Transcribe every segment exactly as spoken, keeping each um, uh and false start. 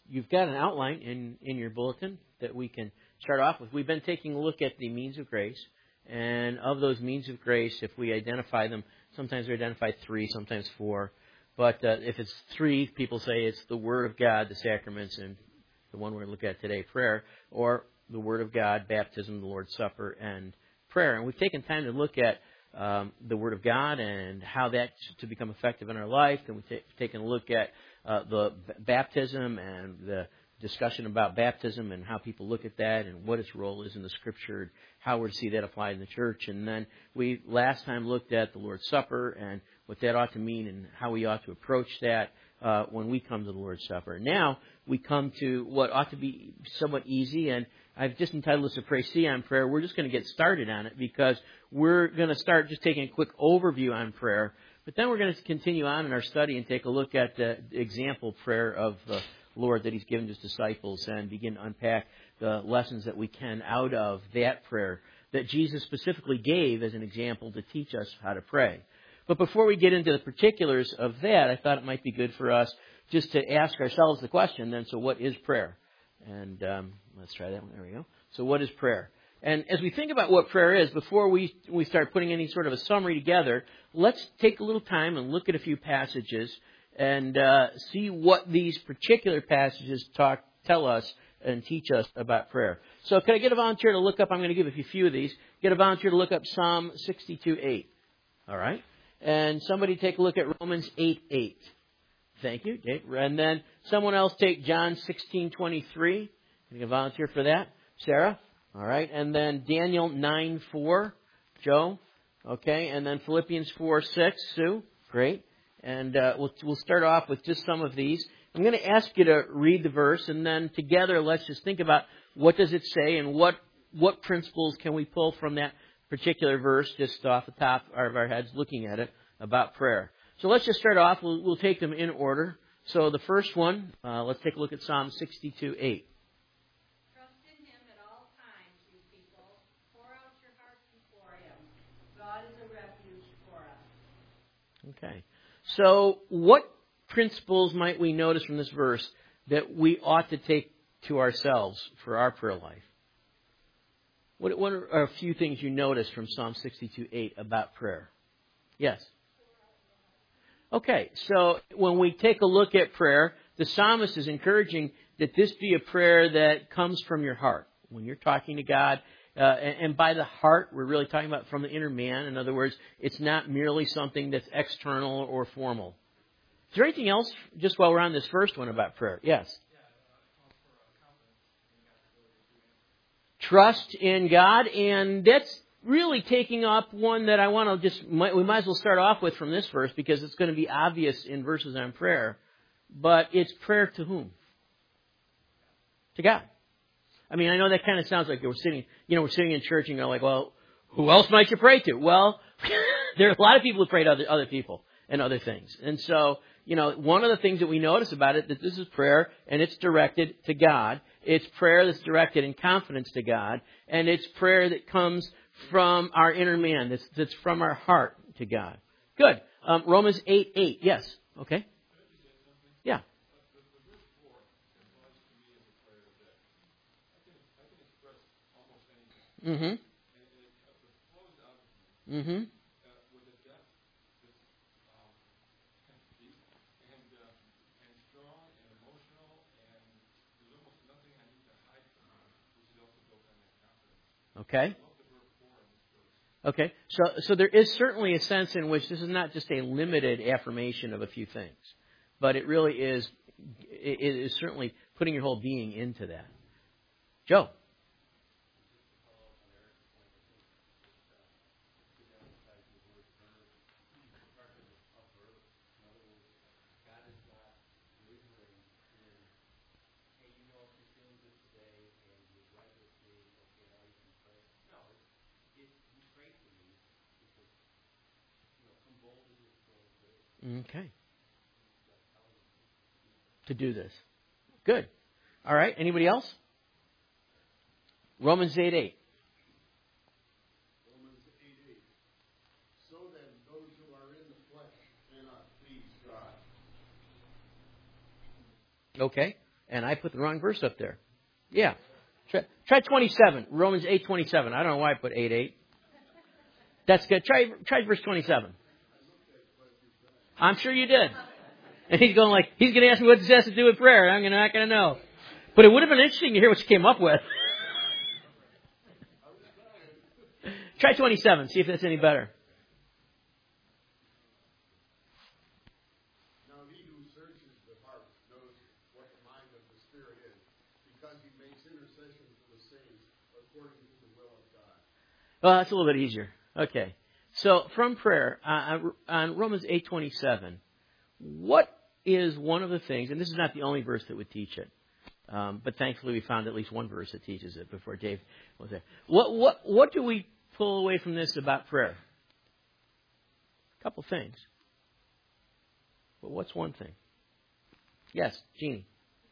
you've got an outline in, in your bulletin that we can start off with. We've been taking a look at the means of grace. And of those means of grace, if we identify them, sometimes we identify three, sometimes four. But uh, if it's three, people say it's the Word of God, the sacraments, and the one we're going to look at today, prayer, or the Word of God, baptism, the Lord's Supper, and prayer. And we've taken time to look at um, the Word of God and how that to become effective in our life. And we've ta- taken a look at uh, the b- baptism and the discussion about baptism and how people look at that and what its role is in the Scripture and how we're to see that applied in the church. And then we last time looked at the Lord's Supper and what that ought to mean and how we ought to approach that uh, when we come to the Lord's Supper. Now we come to what ought to be somewhat easy, and I've just entitled this a Praise on Prayer. We're just going to get started on it because we're going to start just taking a quick overview on prayer, but then we're going to continue on in our study and take a look at the example prayer of the Lord that He's given His disciples and begin to unpack the lessons that we can out of that prayer that Jesus specifically gave as an example to teach us how to pray. But before we get into the particulars of that, I thought it might be good for us just to ask ourselves the question then, so what is prayer? And um, let's try that one. There we go. So what is prayer? And as we think about what prayer is, before we we start putting any sort of a summary together, let's take a little time and look at a few passages and uh, see what these particular passages talk, tell us and teach us about prayer. So can I get a volunteer to look up, I'm going to give a few of these, get a volunteer to look up Psalm sixty-two eight. All right? And somebody take a look at Romans eight eight. Thank you. And then someone else take John sixteen twenty-three. Can I get a volunteer for that? Sarah? All right. And then Daniel nine four. Joe? Okay. And then Philippians four six. Sue? Great. And uh, we'll we'll start off with just some of these. I'm going to ask you to read the verse, and then together let's just think about what does it say and what what principles can we pull from that particular verse just off the top of our heads looking at it about prayer. So let's just start off. We'll, we'll take them in order. So the first one, uh, let's take a look at Psalm sixty-two eight. Trust in Him at all times, you people. Pour out your hearts before Him. God is a refuge for us. Okay. So what principles might we notice from this verse that we ought to take to ourselves for our prayer life? What, what are a few things you notice from Psalm sixty-two eight about prayer? Yes? Okay, so when we take a look at prayer, the psalmist is encouraging that this be a prayer that comes from your heart. When you're talking to God, uh, and, and by the heart, we're really talking about from the inner man. In other words, it's not merely something that's external or formal. Is there anything else, just while we're on this first one, about prayer? Yes? Trust in God, and that's really taking up one that I want to just, we might as well start off with from this verse because it's going to be obvious in verses on prayer. But it's prayer to whom? To God. I mean, I know that kind of sounds like we're sitting, you know, we're sitting in church and you're like, well, who else might you pray to? Well, there are a lot of people who pray to other, other people and other things. And so, you know, one of the things that we notice about it, that this is prayer and it's directed to God. It's prayer that's directed in confidence to God. And it's prayer that comes from our inner man, that's, that's from our heart to God. Good. Um, Romans eight eight. Yes. Okay. Yeah. Mm-hmm. Mm-hmm. Okay. Okay. So, so there is certainly a sense in which this is not just a limited affirmation of a few things, but it really is, it is certainly putting your whole being into that. Joe. Okay. To do this. Good. All right. Anybody else? Romans eight eight. Romans eight eight. So then those who are in the flesh cannot please God. Okay. And I put the wrong verse up there. Yeah. Try, try twenty-seven. Romans eight twenty-seven. I don't know why I put eight eight. That's good. Try try verse twenty-seven. I'm sure you did. And he's going like, he's going to ask me what this has to do with prayer. I'm not going to know. But it would have been interesting to hear what you came up with. Try twenty-seven. See if that's any better. Now he who searches the heart knows what the mind of the Spirit is, because he makes intercession for the saints according to the will of God. Well, that's a little bit easier. Okay. So from prayer, uh, on Romans eight twenty-seven, what is one of the things, and this is not the only verse that would teach it, um, but thankfully we found at least one verse that teaches it before Dave was there. What what what do we pull away from this about prayer? A couple things. But what's one thing? Yes, Jeannie.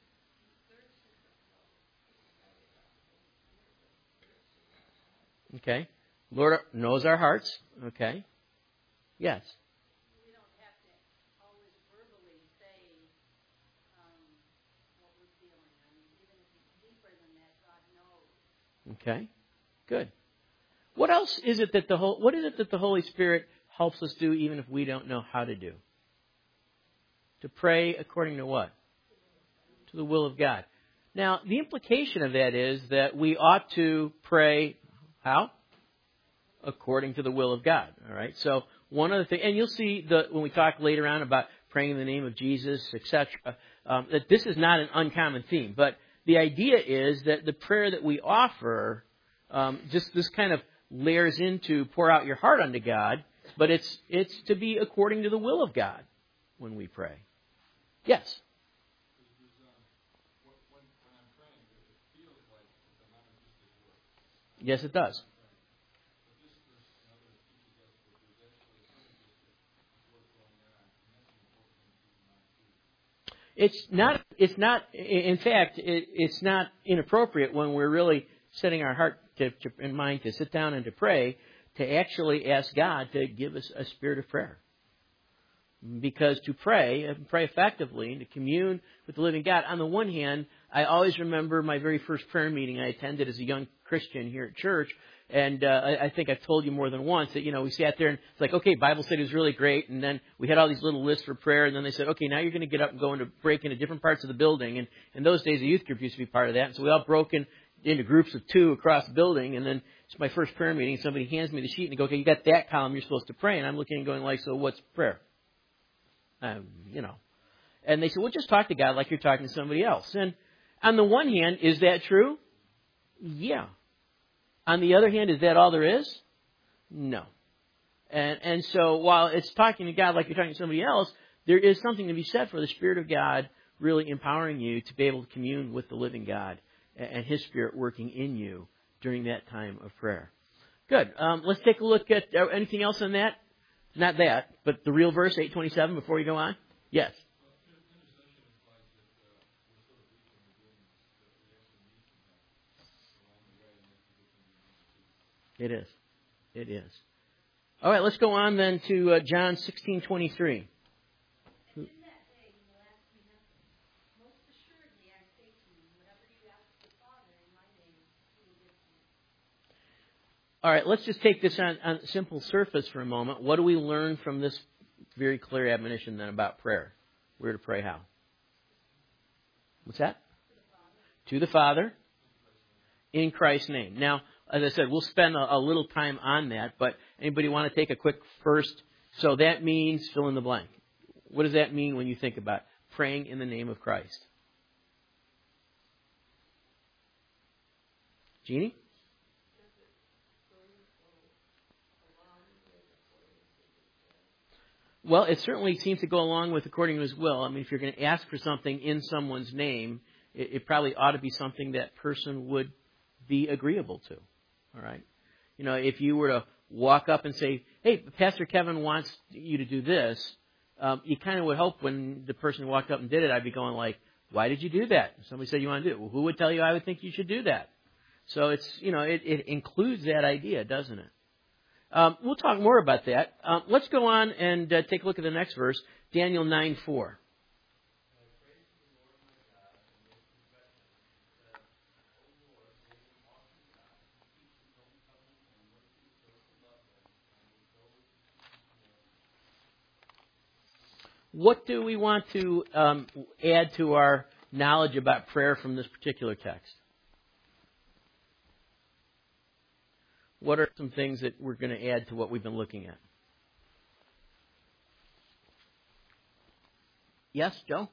Okay. Lord knows our hearts. Okay. Yes. We don't have to always verbally say um, what we're feeling. I mean, even if it's deeper than that, God knows. Okay. Good. What else is it that the whole, what is it that the Holy Spirit helps us do even if we don't know how to do? To pray according to what? To the will of God. Now, the implication of that is that we ought to pray how? According to the will of God. All right. So one other thing, and you'll see the when we talk later on about praying in the name of Jesus, et cetera, um, that this is not an uncommon theme. But the idea is that the prayer that we offer, um, just this kind of layers into pour out your heart unto God, but it's it's to be according to the will of God when we pray. Yes. Yes, it does. It's not, it's not, in fact, it, it's not inappropriate when we're really setting our heart to, to, in mind to sit down and to pray, to actually ask God to give us a spirit of prayer. Because to pray, and pray effectively, and to commune with the living God, on the one hand, I always remember my very first prayer meeting I attended as a young Christian here at church. And uh, I, I think I've told you more than once that, you know, we sat there and it's like, okay, Bible study was really great. And then we had all these little lists for prayer. And then they said, okay, now you're going to get up and go into break into different parts of the building. And in those days, the youth group used to be part of that. And so we all broke in, into groups of two across the building. And then it's my first prayer meeting. Somebody hands me the sheet and they go, okay, you got that column you're supposed to pray. And I'm looking and going like, so what's prayer? Um, you know. And they said, well, just talk to God like you're talking to somebody else. And on the one hand, is that true? Yeah. On the other hand, is that all there is? No. And and so while it's talking to God like you're talking to somebody else, there is something to be said for the Spirit of God really empowering you to be able to commune with the living God and His Spirit working in you during that time of prayer. Good. Um, let's take a look at uh, anything else on that. Not that, but the real verse, eight twenty-seven, before we go on. Yes. It is. It is. All right, let's go on then to uh, John sixteen twenty-three. And in that day you will ask me nothing. Most assuredly I say to you, whatever you ask the Father in my name, He will give to you. All right, let's just take this on, on simple surface for a moment. What do we learn from this very clear admonition then about prayer? We're to pray how? What's that? To the Father. In Christ's name. Now, as I said, we'll spend a, a little time on that, but anybody want to take a quick first? So that means fill in the blank. What does that mean when you think about praying in the name of Christ? Jeannie? Well, it certainly seems to go along with according to His will. I mean, if you're going to ask for something in someone's name, it, it probably ought to be something that person would be agreeable to. All right? You know, if you were to walk up and say, hey, Pastor Kevin wants you to do this, um, you kind of would hope when the person who walked up and did it, I'd be going like, why did you do that? Somebody said you want to do it. Well, who would tell you I would think you should do that? So it's, you know, it, it includes that idea, doesn't it? Um, we'll talk more about that. Um, let's go on and uh, take a look at the next verse, Daniel nine four. what do we want to um, add to our knowledge about prayer from this particular text? What are some things that we're going to add to what we've been looking at? Yes, Joe?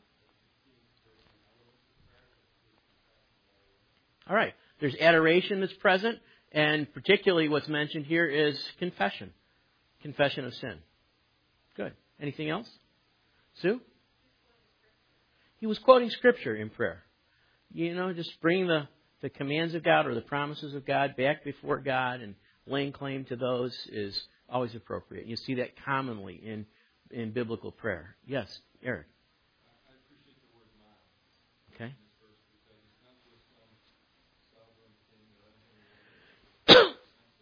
All right. There's adoration that's present, and particularly what's mentioned here is confession. Confession of sin. Good. Anything else? Sue? He was quoting Scripture in prayer. You know, just bringing the, the commands of God or the promises of God back before God and laying claim to those is always appropriate. You see that commonly in, in biblical prayer. Yes, Eric? I appreciate the word mild. Okay. Because it's not just some sovereign thing that I think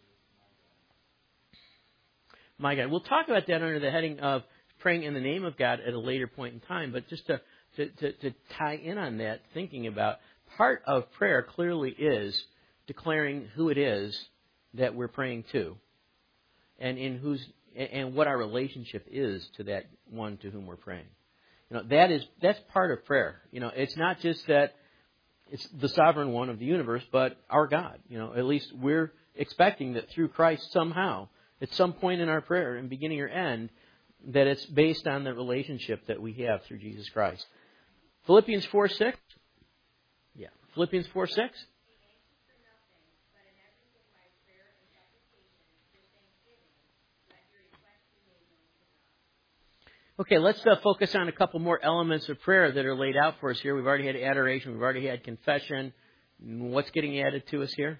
My God. We'll talk about that under the heading of praying in the name of God at a later point in time. But just to, to, to, to tie in on that, thinking about part of prayer clearly is declaring who it is that we're praying to, and in whose and what our relationship is to that one to whom we're praying. You know, that is that's part of prayer. You know, it's not just that it's the sovereign one of the universe, but our God. You know, at least we're expecting that through Christ somehow, at some point in our prayer, in beginning or end, that it's based on the relationship that we have through Jesus Christ. Philippians four six. Yeah. Philippians four six. Okay, let's uh, focus on a couple more elements of prayer that are laid out for us here. We've already had adoration. We've already had confession. What's getting added to us here?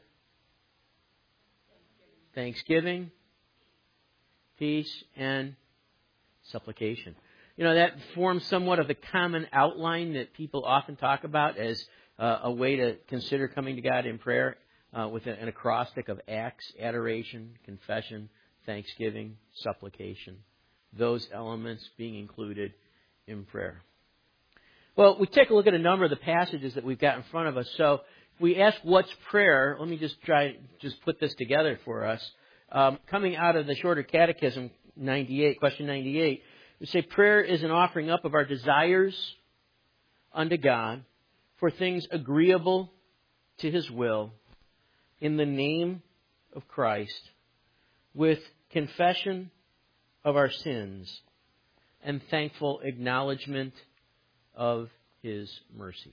Thanksgiving, peace, and supplication. You know, that forms somewhat of the common outline that people often talk about as uh, a way to consider coming to God in prayer uh, with an acrostic of acts, adoration, confession, thanksgiving, supplication. Those elements being included in prayer. Well, we take a look at a number of the passages that we've got in front of us. So if we ask what's prayer, let me just try just put this together for us. Um, coming out of the Shorter Catechism, ninety-eight, question ninety-eight, we say prayer is an offering up of our desires unto God for things agreeable to His will in the name of Christ, with confession of our sins and thankful acknowledgement of His mercies.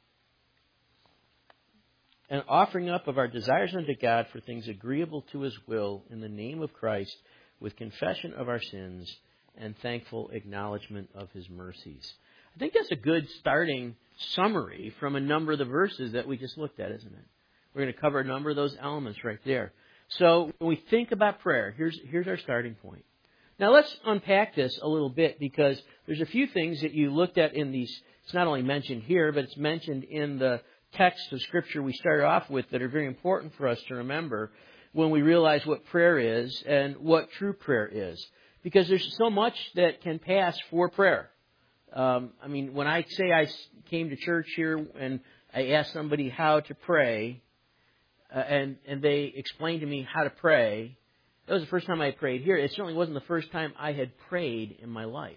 An offering up of our desires unto God for things agreeable to His will in the name of Christ, with confession of our sins and thankful acknowledgement of His mercies. I think that's a good starting summary from a number of the verses that we just looked at, isn't it? We're going to cover a number of those elements right there. So when we think about prayer, here's, here's our starting point. Now let's unpack this a little bit, because there's a few things that you looked at in these. It's not only mentioned here, but it's mentioned in the text of Scripture we started off with that are very important for us to remember when we realize what prayer is and what true prayer is. Because there's so much that can pass for prayer. Um, I mean, when I say I came to church here and I asked somebody how to pray, uh, and, and they explained to me how to pray, that was the first time I prayed here. It certainly wasn't the first time I had prayed in my life.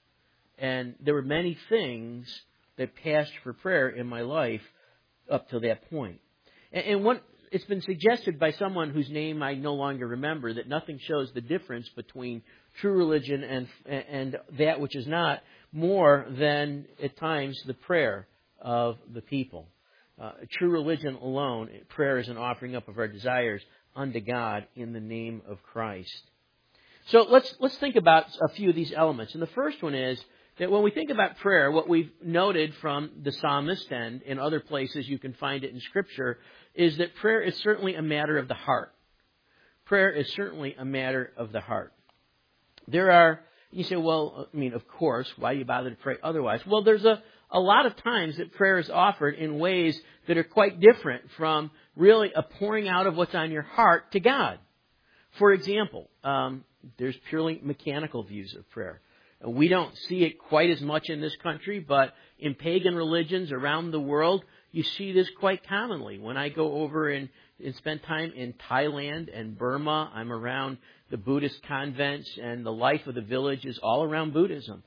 And there were many things that passed for prayer in my life up to that point. And, and what it's been suggested by someone whose name I no longer remember that nothing shows the difference between true religion and and that which is not more than at times the prayer of the people. Uh, true religion alone, prayer is an offering up of our desires unto God in the name of Christ. So let's let's think about a few of these elements. And the first one is that when we think about prayer, what we've noted from the psalmist and in other places you can find it in Scripture, is that prayer is certainly a matter of the heart. Prayer is certainly a matter of the heart. There are, you say, well, I mean, of course, why do you bother to pray otherwise? Well, there's a, a lot of times that prayer is offered in ways that are quite different from really a pouring out of what's on your heart to God. For example, um, there's purely mechanical views of prayer. We don't see it quite as much in this country, but in pagan religions around the world, you see this quite commonly. When I go over and, and spend time in Thailand and Burma, I'm around the Buddhist convents, and the life of the village is all around Buddhism.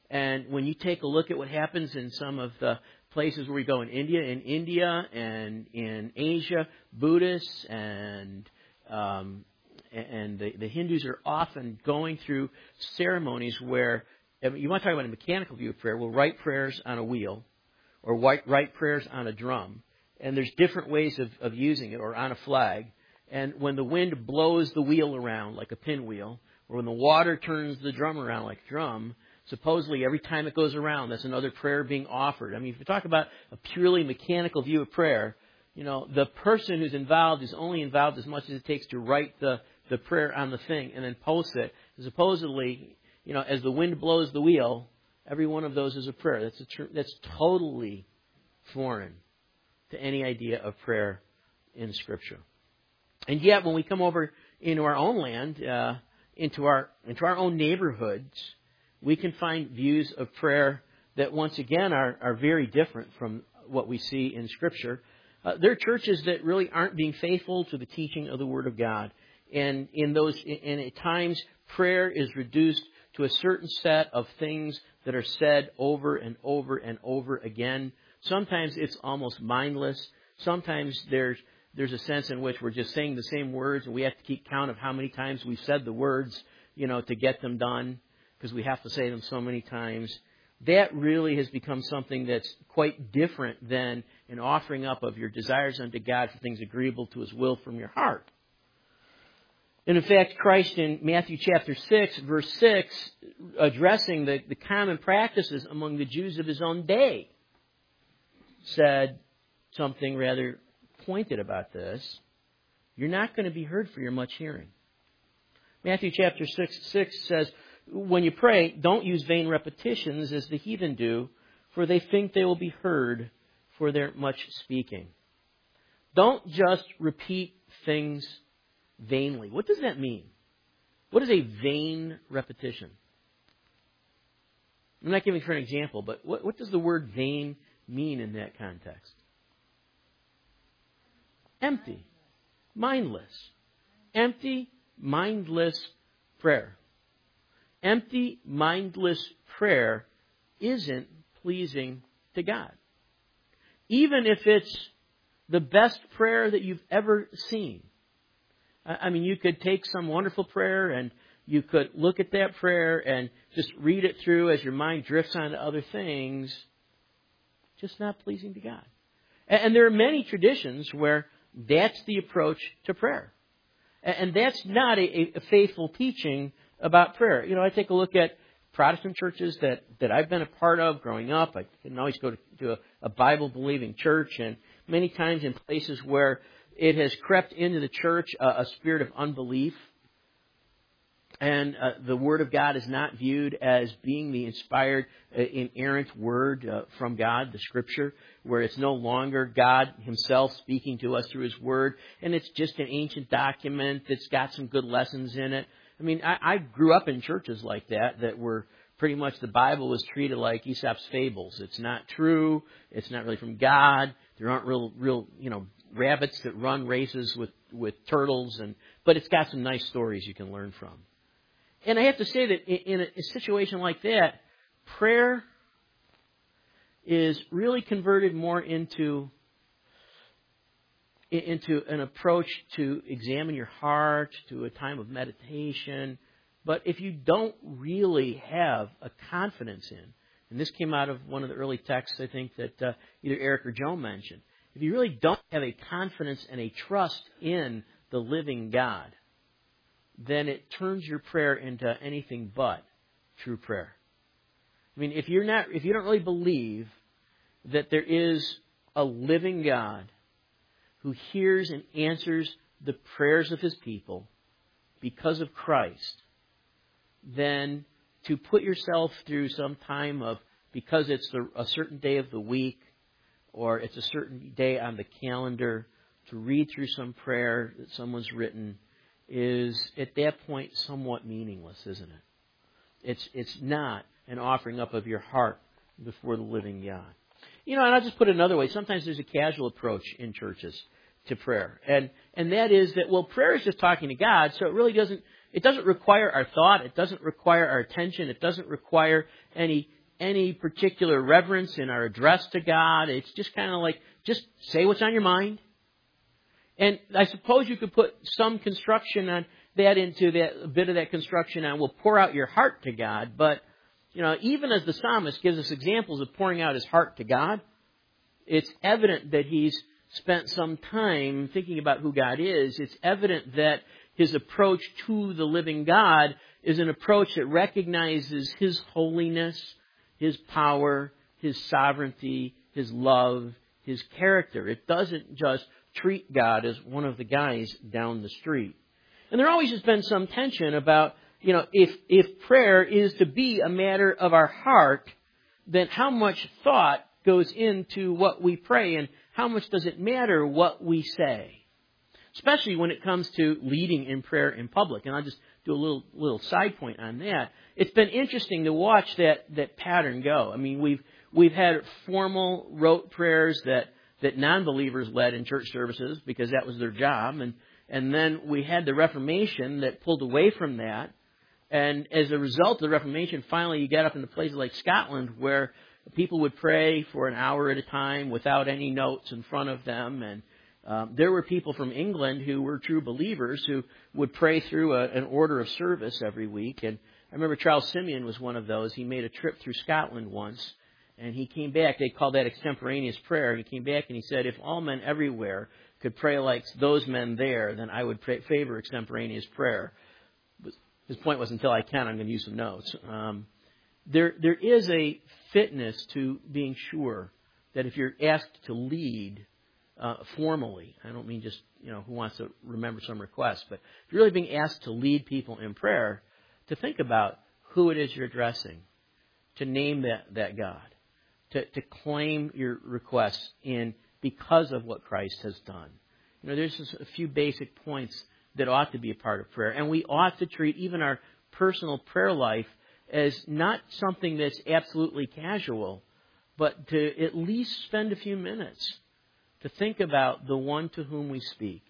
And when you take a look at what happens in some of the places where we go in India, in India and in Asia, Buddhists and um, and the, the Hindus are often going through ceremonies where, I mean, you want to talk about a mechanical view of prayer, we'll write prayers on a wheel or write, write prayers on a drum. And there's different ways of, of using it, or on a flag. And when the wind blows the wheel around like a pinwheel, or when the water turns the drum around like a drum, supposedly every time it goes around, that's another prayer being offered. I mean, if you talk about a purely mechanical view of prayer, you know, the person who's involved is only involved as much as it takes to write the, the prayer on the thing and then post it. Supposedly, you know, as the wind blows the wheel, every one of those is a prayer. That's a tr- that's totally foreign to any idea of prayer in Scripture. And yet, when we come over into our own land, uh, into our into our own neighborhoods, we can find views of prayer that, once again, are, are very different from what we see in Scripture. Uh, there are churches that really aren't being faithful to the teaching of the Word of God. And in those, and at times, prayer is reduced to a certain set of things that are said over and over and over again. Sometimes it's almost mindless. Sometimes there's there's a sense in which we're just saying the same words, and we have to keep count of how many times we've said the words, you know, to get them done, because we have to say them so many times. That really has become something that's quite different than an offering up of your desires unto God for things agreeable to His will from your heart. And in fact, Christ in Matthew chapter six, verse six, addressing the, the common practices among the Jews of His own day, said something rather pointed about this. You're not going to be heard for your much hearing. Matthew chapter six, six says, when you pray, don't use vain repetitions as the heathen do, for they think they will be heard for their much speaking. Don't just repeat things vainly. What does that mean? What is a vain repetition? I'm not giving for an example, but what, what does the word vain mean in that context? Empty. Mindless. Empty, mindless prayer. Empty, mindless prayer isn't pleasing to God. Even if it's the best prayer that you've ever seen. I mean, you could take some wonderful prayer and you could look at that prayer and just read it through as your mind drifts on to other things. Just not pleasing to God. And there are many traditions where that's the approach to prayer. And that's not a, a faithful teaching about prayer. You know, I take a look at Protestant churches that, that I've been a part of growing up. I can always go to, to a, a Bible-believing church, and many times in places where it has crept into the church a, a spirit of unbelief. And uh, the Word of God is not viewed as being the inspired, uh, inerrant Word uh, from God, the Scripture, where it's no longer God Himself speaking to us through His Word, and it's just an ancient document that's got some good lessons in it. I mean, I, I grew up in churches like that, that were pretty much the Bible was treated like Aesop's fables. It's not true. It's not really from God. There aren't real, real, you know, rabbits that run races with, with turtles, and but it's got some nice stories you can learn from. And I have to say that in a situation like that, prayer is really converted more into, into an approach to examine your heart, to a time of meditation. But if you don't really have a confidence in, and this came out of one of the early texts, I think, that uh, either Eric or Joe mentioned, if you really don't have a confidence and a trust in the living God, then it turns your prayer into anything but true prayer. I mean, if you're not, if you don't really believe that there is a living God who hears and answers the prayers of His people because of Christ, then to put yourself through some time of, because it's the, a certain day of the week or it's a certain day on the calendar, to read through some prayer that someone's written is at that point somewhat meaningless, isn't it? It's it's not an offering up of your heart before the living God. You know, and I'll just put it another way. Sometimes there's a casual approach in churches to prayer. And and that is that, well, prayer is just talking to God, so it really doesn't, it doesn't require our thought, it doesn't require our attention, it doesn't require any any particular reverence in our address to God. It's just kind of like, just say what's on your mind. And I suppose you could put some construction on that into that, a bit of that construction on, well, pour out your heart to God. But, you know, even as the psalmist gives us examples of pouring out his heart to God, it's evident that he's spent some time thinking about who God is. It's evident that his approach to the living God is an approach that recognizes his holiness, his power, his sovereignty, his love, his character. It doesn't just treat God as one of the guys down the street. And there always has been some tension about, you know, if, if prayer is to be a matter of our heart, then how much thought goes into what we pray and how much does it matter what we say? Especially when it comes to leading in prayer in public. And I'll just do a little little side point on that. It's been interesting to watch that, that pattern go. I mean, we've we've had formal rote prayers that that non-believers led in church services because that was their job. And, and then we had the Reformation that pulled away from that. And as a result of the Reformation, finally you get up into places like Scotland where people would pray for an hour at a time without any notes in front of them. And um, there were people from England who were true believers who would pray through a, an order of service every week. And I remember Charles Simeon was one of those. He made a trip through Scotland once. And he came back, they called that extemporaneous prayer. He came back and he said, if all men everywhere could pray like those men there, then I would pray, favor extemporaneous prayer. His point was, until I can, I'm going to use some notes. Um, there, there is a fitness to being sure that if you're asked to lead uh, formally, I don't mean just, you know, who wants to remember some requests, but if you're really being asked to lead people in prayer, to think about who it is you're addressing, to name that, that God. To, to claim your requests in because of what Christ has done. You know, there's just a few basic points that ought to be a part of prayer. And we ought to treat even our personal prayer life as not something that's absolutely casual, but to at least spend a few minutes to think about the one to whom we speak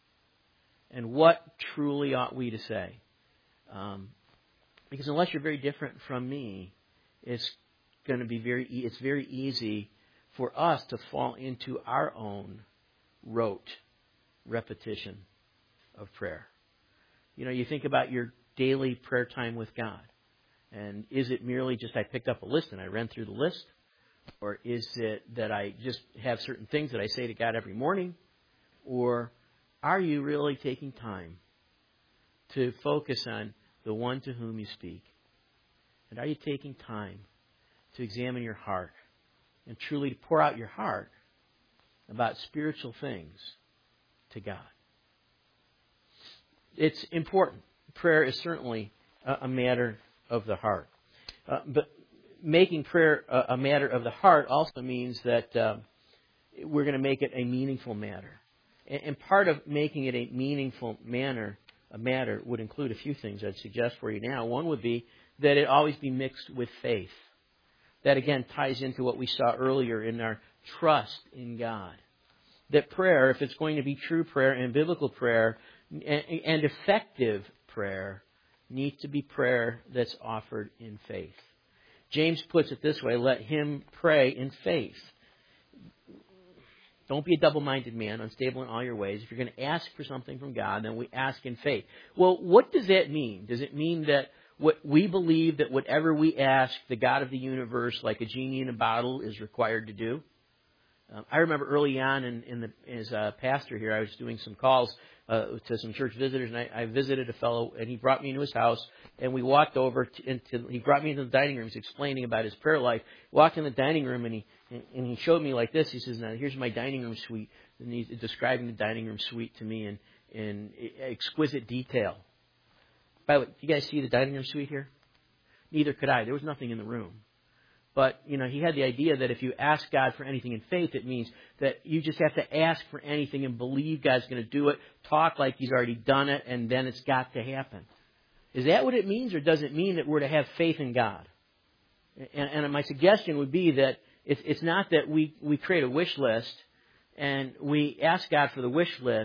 and what truly ought we to say. Um, because unless you're very different from me, it's going to be very, it's very easy for us to fall into our own rote repetition of prayer. You know, you think about your daily prayer time with God. And is it merely just I picked up a list and I ran through the list? Or is it that I just have certain things that I say to God every morning? Or are you really taking time to focus on the one to whom you speak? And are you taking time to examine your heart and truly to pour out your heart about spiritual things to God? It's important. Prayer is certainly a, a matter of the heart. Uh, but making prayer a, a matter of the heart also means that uh, we're going to make it a meaningful matter. And, and part of making it a meaningful manner, a matter would include a few things I'd suggest for you now. One would be that it always be mixed with faith. That, again, ties into what we saw earlier in our trust in God. That prayer, if it's going to be true prayer and biblical prayer and effective prayer, needs to be prayer that's offered in faith. James puts it this way, let him pray in faith. Don't be a double-minded man, unstable in all your ways. If you're going to ask for something from God, then we ask in faith. Well, what does that mean? Does it mean that what we believe that whatever we ask, the God of the universe, like a genie in a bottle, is required to do? Um, I remember early on in, in the, as a pastor here, I was doing some calls uh, to some church visitors, and I, I visited a fellow, and he brought me into his house, and we walked over to, into, he brought me into the dining room. He's explaining about his prayer life. Walked in the dining room, and he and he showed me like this. He says, "Now here's my dining room suite," and he's describing the dining room suite to me in in exquisite detail. By the way, you guys see the dining room suite here? Neither could I. There was nothing in the room. But, you know, he had the idea that if you ask God for anything in faith, it means that you just have to ask for anything and believe God's going to do it, talk like He's already done it, and then it's got to happen. Is that what it means, or does it mean that we're to have faith in God? And, and my suggestion would be that it's, it's not that we, we create a wish list and we ask God for the wish list,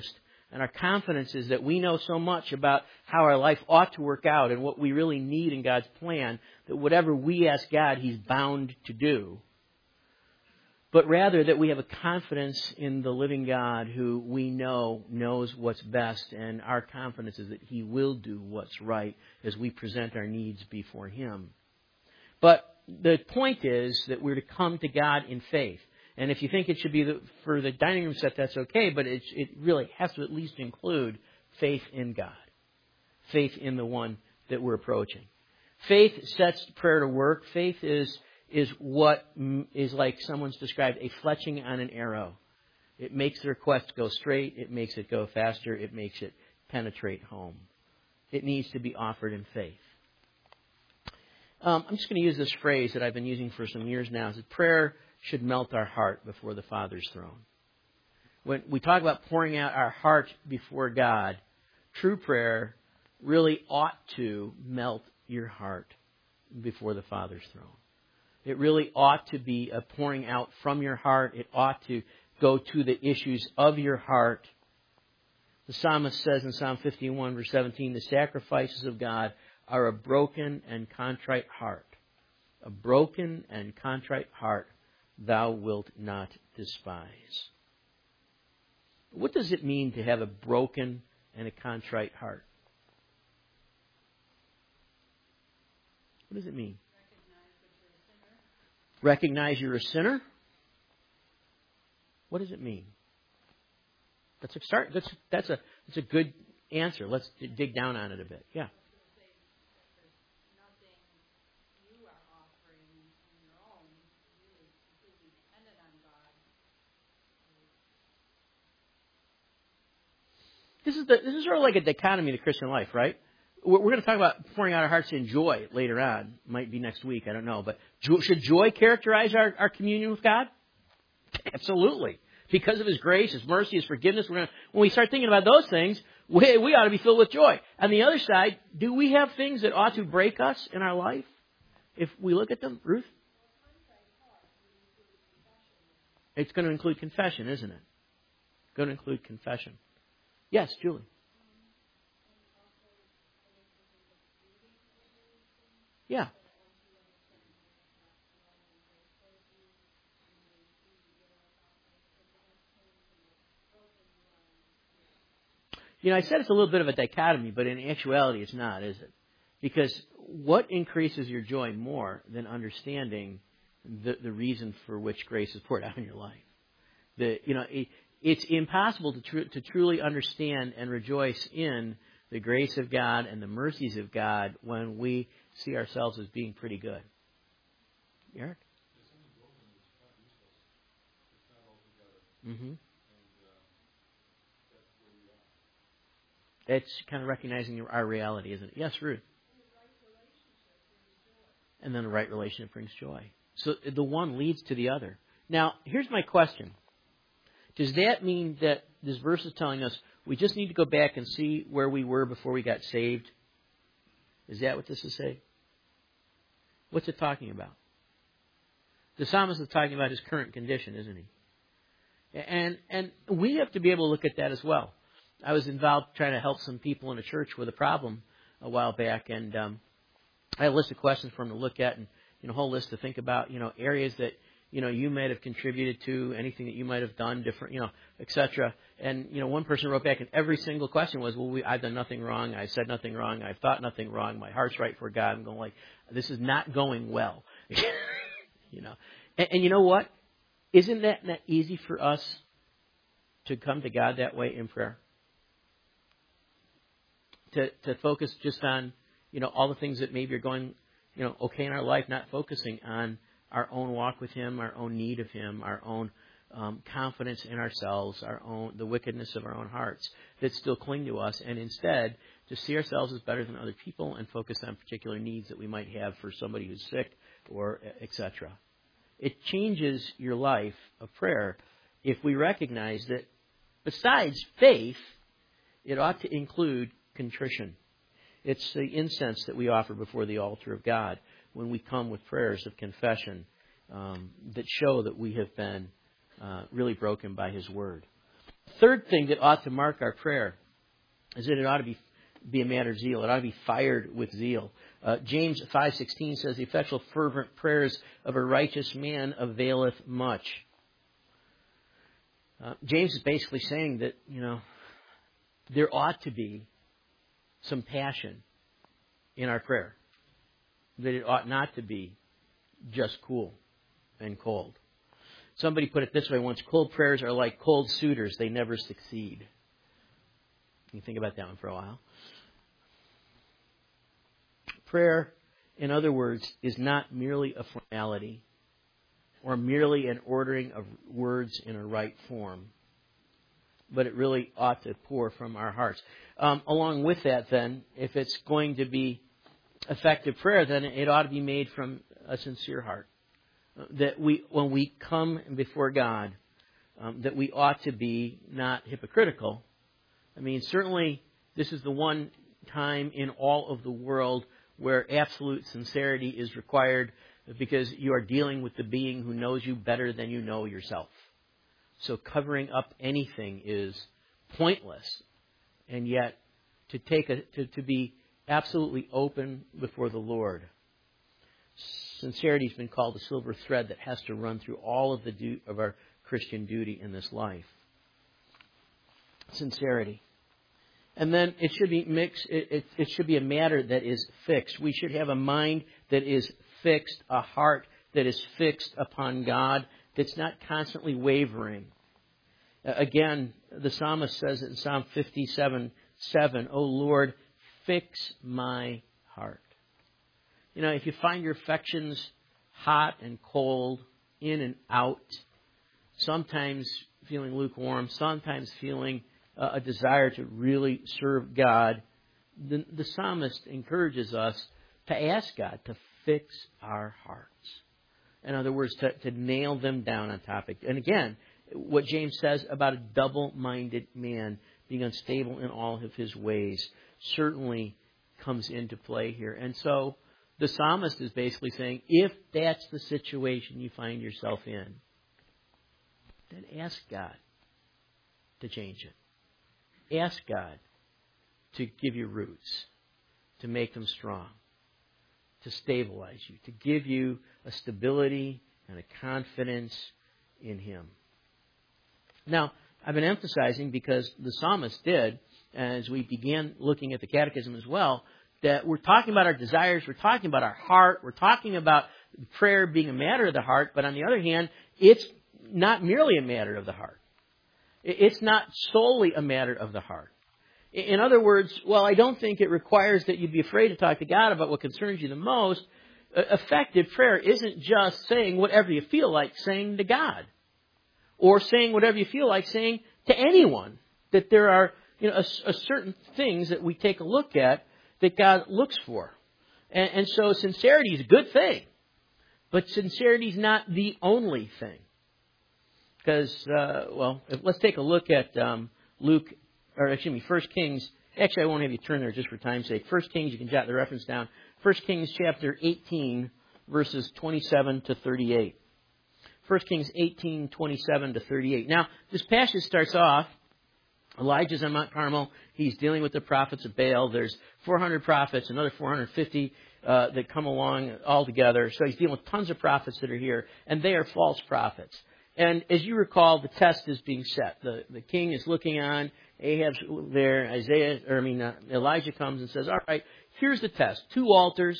And our confidence is that we know so much about how our life ought to work out and what we really need in God's plan that whatever we ask God, He's bound to do. But rather that we have a confidence in the living God who we know knows what's best, and our confidence is that He will do what's right as we present our needs before Him. But the point is that we're to come to God in faith. And if you think it should be the, for the dining room set, that's okay, but it, it really has to at least include faith in God. Faith in the one that we're approaching. Faith sets prayer to work. Faith is is what is like someone's described a fletching on an arrow. It makes the request go straight. It makes it go faster. It makes it penetrate home. It needs to be offered in faith. Um, I'm just going to use this phrase that I've been using for some years now. Is that prayer should melt our heart before the Father's throne. When we talk about pouring out our heart before God, true prayer really ought to melt your heart before the Father's throne. It really ought to be a pouring out from your heart. It ought to go to the issues of your heart. The psalmist says in Psalm fifty-one, verse seventeen, the sacrifices of God are a broken and contrite heart. A broken and contrite heart thou wilt not despise. What does it mean to have a broken and a contrite heart? What does it mean? Recognize you're a sinner? What does it mean? That's a start. That's that's a that's a good answer. Let's d- dig down on it a bit. Yeah. This is the this is sort of like a dichotomy of the Christian life, right? We're going to talk about pouring out our hearts in joy later on. Might be next week. I don't know. But should joy characterize our, our communion with God? Absolutely. Because of His grace, His mercy, His forgiveness. We're gonna, when we start thinking about those things, we, we ought to be filled with joy. On the other side, do we have things that ought to break us in our life? If we look at them, Ruth? It's going to include confession, isn't it? It's going to include confession. Yes, Julie. Yeah. You know, I said it's a little bit of a dichotomy, but in actuality it's not, is it? Because what increases your joy more than understanding the, the reason for which grace is poured out in your life? The, you know, it, it's impossible to, tr- to truly understand and rejoice in the grace of God and the mercies of God when we see ourselves as being pretty good. Eric? Mm-hmm. It's kind of recognizing our reality, isn't it? Yes, Ruth. And then the right relationship brings joy. So the one leads to the other. Now, here's my question. Does that mean that this verse is telling us we just need to go back and see where we were before we got saved? Is that what this is saying? What's it talking about? The psalmist is talking about his current condition, isn't he? And and we have to be able to look at that as well. I was involved trying to help some people in a church with a problem a while back, and um, I had a list of questions for them to look at, and you know, a whole list to think about, you know, areas that you know you might have contributed to, anything that you might have done different, you know, et cetera. And you know, one person wrote back, and every single question was, "Well, we, I've done nothing wrong. I've said nothing wrong. I've thought nothing wrong. My heart's right for God." I'm going like, this is not going well, you know. And, and you know what? Isn't that not easy for us to come to God that way in prayer? To to focus just on, you know, all the things that maybe are going, you know, okay in our life, not focusing on our own walk with Him, our own need of Him, our own um, confidence in ourselves, our own the wickedness of our own hearts that still cling to us, and instead to see ourselves as better than other people and focus on particular needs that we might have for somebody who's sick or et cetera. It changes your life of prayer if we recognize that besides faith, it ought to include contrition. It's the incense that we offer before the altar of God when we come with prayers of confession um, that show that we have been uh, really broken by His Word. third thing that ought to mark our prayer is that it ought to be be a matter of zeal. It ought to be fired with zeal. Uh, James five sixteen says, "The effectual fervent prayers of a righteous man availeth much." Uh, James is basically saying that, you know, there ought to be some passion in our prayer. That it ought not to be just cool and cold. Somebody put it this way once: cold prayers are like cold suitors. They never succeed. You think about that one for a while. Prayer, in other words, is not merely a formality or merely an ordering of words in a right form, but it really ought to pour from our hearts. Um, along with that, then, if it's going to be effective prayer, then it ought to be made from a sincere heart. That we, when we come before God, um, that we ought to be not hypocritical. I mean, certainly this is the one time in all of the world where absolute sincerity is required, because you are dealing with the being who knows you better than you know yourself. So covering up anything is pointless. And yet, to take a, to, to be absolutely open before the Lord. Sincerity has been called the silver thread that has to run through all of the du- of our Christian duty in this life. Sincerity. And then it should be mixed. It, it, it should be a matter that is fixed. We should have a mind that is fixed, a heart that is fixed upon God, that's not constantly wavering. Uh, again, the psalmist says it in Psalm fifty-seven seven, "O Lord, fix my heart." You know, if you find your affections hot and cold, in and out, sometimes feeling lukewarm, sometimes feeling uh, a desire to really serve God, the, the psalmist encourages us to ask God to fix our hearts. In other words, to, to nail them down on topic. And again, what James says about a double-minded man being unstable in all of his ways certainly comes into play here. And so the psalmist is basically saying, if that's the situation you find yourself in, then ask God to change it. Ask God to give you roots, to make them strong, to stabilize you, to give you a stability and a confidence in Him. Now, I've been emphasizing, because the psalmist did, as we began looking at the catechism as well, that we're talking about our desires, we're talking about our heart, we're talking about prayer being a matter of the heart, but on the other hand, it's not merely a matter of the heart. It's not solely a matter of the heart. In other words, well, I don't think it requires that you be afraid to talk to God about what concerns you the most. Effective prayer isn't just saying whatever you feel like saying to God, or saying whatever you feel like saying to anyone. That there are, you know, a, a certain things that we take a look at that God looks for. And, and so sincerity is a good thing, but sincerity is not the only thing. Because, uh, well, if, let's take a look at um, Luke, or excuse me, First Kings. Actually, I won't have you turn there just for time's sake. First Kings, you can jot the reference down. First Kings chapter eighteen, verses twenty-seven to thirty-eight. First Kings eighteen, twenty-seven to thirty-eight. Now, this passage starts off, Elijah's on Mount Carmel. He's dealing with the prophets of Baal. There's four hundred prophets, another four hundred fifty uh, that come along all together. So he's dealing with tons of prophets that are here, and they are false prophets. And as you recall, the test is being set. The, the king is looking on. Ahab's there. Isaiah, or I mean, uh, Elijah comes and says, all right, here's the test. Two altars.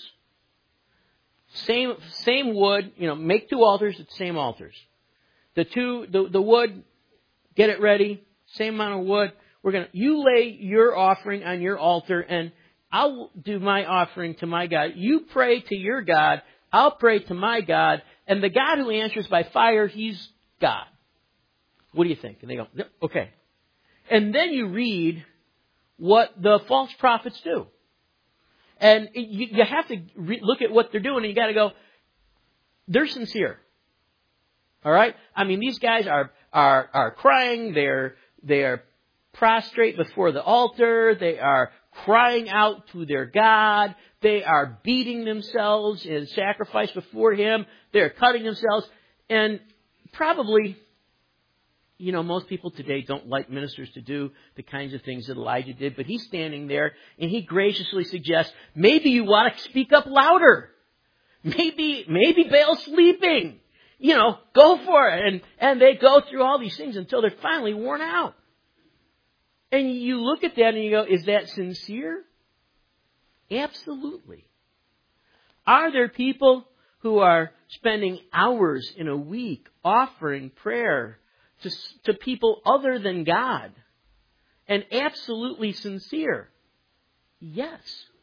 Same, same wood. You know, make two altars at the same altars. The two, the, the wood, get it ready. Same amount of wood. We're going to, you lay your offering on your altar, and I'll do my offering to my God. You pray to your God. I'll pray to my God. And the God who answers by fire, He's God. What do you think? And they go, okay. And then you read what the false prophets do. And you, you have to re- look at what they're doing, and you got to go, they're sincere. All right? I mean, these guys are are are crying. They're they are prostrate before the altar. They are crying out to their God. They are beating themselves in sacrifice before Him. They're cutting themselves. And probably you know, most people today don't like ministers to do the kinds of things that Elijah did, but he's standing there and he graciously suggests, maybe you want to speak up louder. Maybe, maybe Baal's sleeping. You know, go for it. And, and they go through all these things until they're finally worn out. And you look at that and you go, is that sincere? Absolutely. Are there people who are spending hours in a week offering prayer to, to people other than God and absolutely sincere? Yes.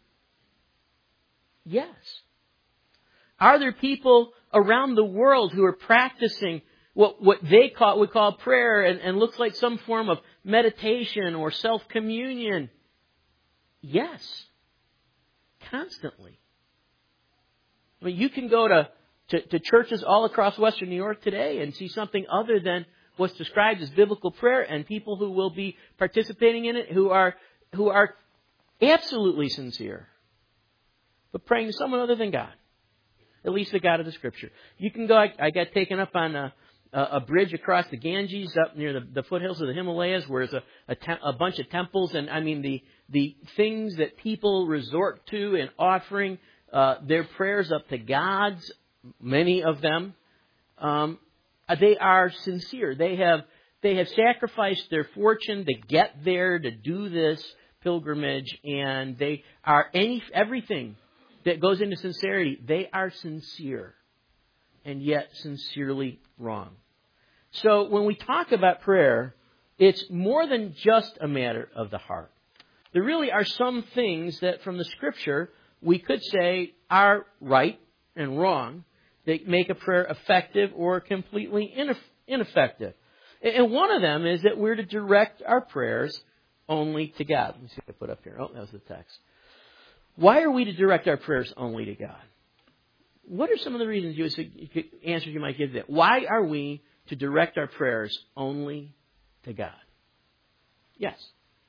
Yes. Are there people around the world who are practicing what, what they call, would call prayer and, and looks like some form of meditation or self-communion? Yes. Constantly. I mean, you can go to, to, to churches all across Western New York today and see something other than what's described as biblical prayer, and people who will be participating in it who are who are absolutely sincere, but praying to someone other than God. At least the God of the Scripture. You can go, I, I got taken up on a, a, a bridge across the Ganges up near the, the foothills of the Himalayas where there's a, a, te- a bunch of temples. And I mean, the, the things that people resort to in offering uh, their prayers up to gods, many of them, um, they are sincere. They have, they have sacrificed their fortune to get there, to do this pilgrimage. And they are any everything that goes into sincerity. They are sincere and yet sincerely wrong. So when we talk about prayer, it's more than just a matter of the heart. There really are some things that from the Scripture we could say are right and wrong that make a prayer effective or completely ineffective. And one of them is that we're to direct our prayers only to God. Let me see what I put up here. Oh, that was the text. Why are we to direct our prayers only to God? What are some of the reasons you answers you might give that? Why are we to direct our prayers only to God? Yes.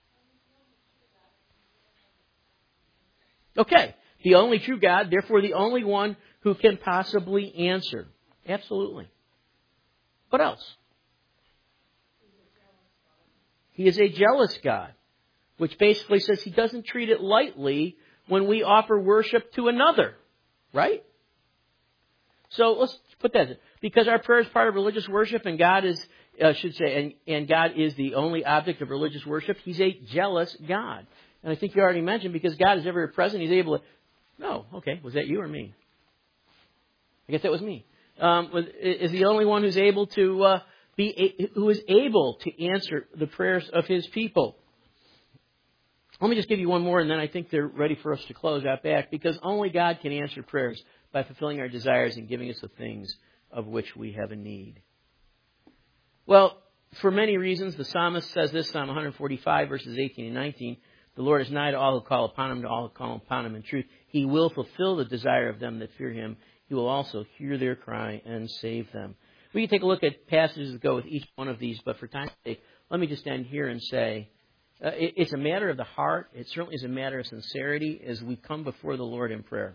Okay. The only true God, therefore the only one who can possibly answer. Absolutely. What else? He is a jealous God, which basically says He doesn't treat it lightly when we offer worship to another, right? So let's put that. Because our prayer is part of religious worship, and God is, uh, should say, and, and God is the only object of religious worship. He's a jealous God, and I think you already mentioned because God is ever present. He's able to. No, okay, was that you or me? I guess that was me. Um, was, is the only one who's able to uh, be, who is able to answer the prayers of His people. Let me just give you one more, and then I think they're ready for us to close out back, because only God can answer prayers by fulfilling our desires and giving us the things of which we have a need. Well, for many reasons, the psalmist says this, Psalm one forty-five, verses eighteen and nineteen, the Lord is nigh to all who call upon Him, to all who call upon Him in truth. He will fulfill the desire of them that fear Him. He will also hear their cry and save them. We can take a look at passages that go with each one of these, but for time's sake, let me just end here and say, Uh, it, it's a matter of the heart. It certainly is a matter of sincerity as we come before the Lord in prayer.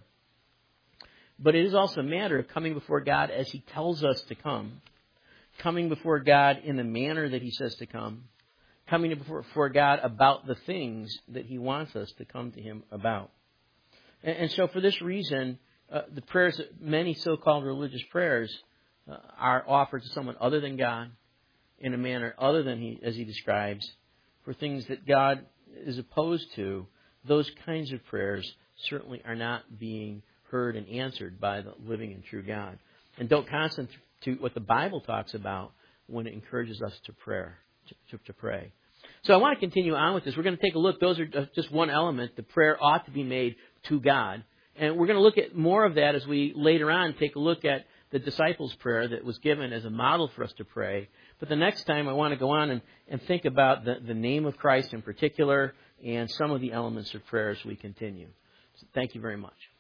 But it is also a matter of coming before God as He tells us to come, coming before God in the manner that He says to come, coming before, before God about the things that He wants us to come to Him about. And, and so for this reason, uh, the prayers, many so-called religious prayers, uh, are offered to someone other than God in a manner other than He, as He describes, for things that God is opposed to. Those kinds of prayers certainly are not being heard and answered by the living and true God. And don't constitute what the Bible talks about when it encourages us to prayer, to, to, to pray. So I want to continue on with this. We're going to take a look. Those are just one element. The prayer ought to be made to God. And we're going to look at more of that as we later on take a look at the disciples' prayer that was given as a model for us to pray. But the next time I want to go on and, and think about the, the name of Christ in particular and some of the elements of prayer as we continue. So thank you very much.